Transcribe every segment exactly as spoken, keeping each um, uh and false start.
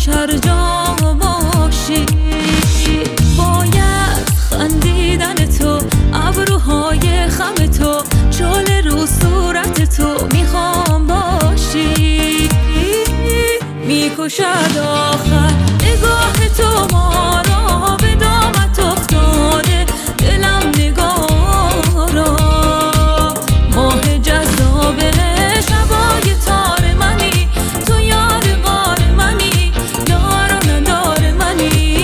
همیشه هر جا باشی. باید خندیدن تو، ابروهای خم تو، شعله رو صورت تو میخوام باشی. میکشد آخر نگاه تو ما را، به دامت افتاده دلم نگاه را. ماه جذاب شبای تار منی، تو یار غار منی، دار و ندار منی.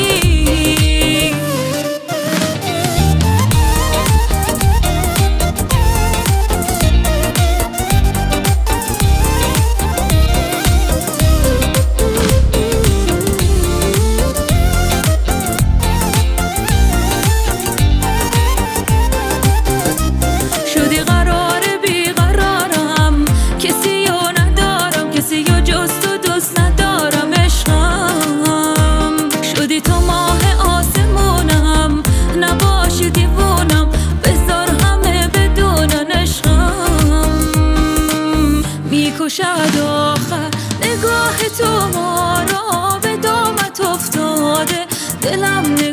میکشد آخر نگاه تو ما را، به دامت افتاده دلم